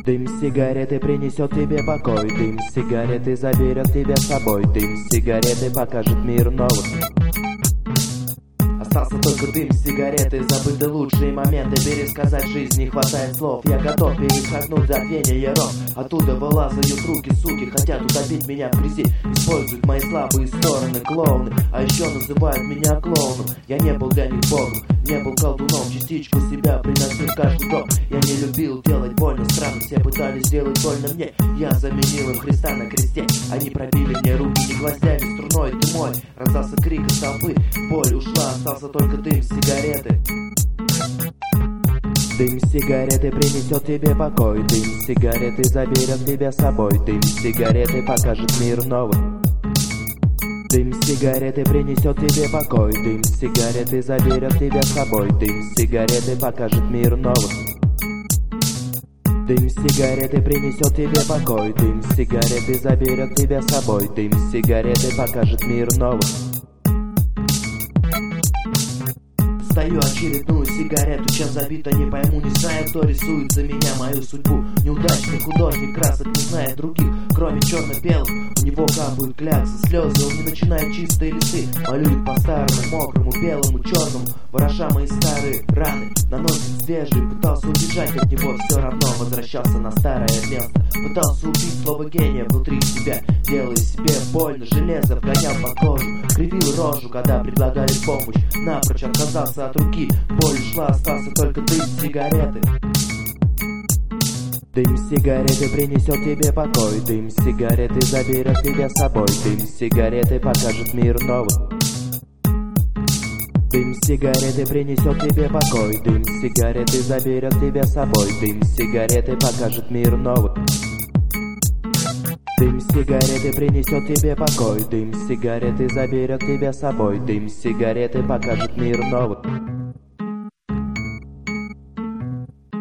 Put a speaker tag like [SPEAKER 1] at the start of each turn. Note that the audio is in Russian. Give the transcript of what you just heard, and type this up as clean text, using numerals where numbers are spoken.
[SPEAKER 1] Дым сигареты принесет тебе покой, дым сигареты заберет тебя с собой, дым сигареты покажет мир новый. Остался только дым сигареты, забыты лучшие моменты, пересказать жизнь не хватает слов. Я готов перешагнуть забвение ров. Оттуда вылазают руки, суки, хотят утопить меня в грязи. Используют мои слабые стороны клоуны, а еще называют меня клоуном. Я не был для них богом, не был колдуном, частичку себя приносил каждый дом. Я не любил делать больно, странно, все пытались сделать больно мне. Я заменил им Христа на кресте, они пробили мне руки не гвоздями, струной. Ты мой, раздался крик из толпы, боль ушла, остался только дым сигареты. Дым сигареты принесет тебе покой, дым сигареты заберет тебя с собой, дым сигареты покажет мир новый. Дым сигареты принесет тебе покой, дым сигареты заберет тебя с собой, дым сигареты покажет мир новый. Дым сигареты принесет тебе покой, дым сигареты заберет тебя с собой, дым сигареты покажет мир новый. Стою очередную сигарету, чем забито не пойму, не знаю, кто рисует за меня мою судьбу. Неудачный художник красок не знает других, кроме черно-белых. У него капают кляксы, слезы, он не начинает чистые листы. Малюет по-старому, мокрому, белому, черному, вороша мои старые раны, наносит свежие. Пытался убежать от него, все равно возвращался на старое место. Пытался убить слово гения внутри себя, делая себе больно, железо вгонял под кожу. Кривил рожу, когда предлагали помощь, напрочь отказался от руки. Боль ушла, остался только дым сигареты. Дым сигареты принесет тебе покой, дым сигареты заберет тебя с собой, дым сигареты покажет мир новый. Дым сигареты принесет тебе покой, дым сигареты заберет тебя с собой, дым сигареты покажет мир новый. Дым сигареты принесет тебе покой, дым сигареты заберет тебя с собой, дым сигареты покажет мир новый.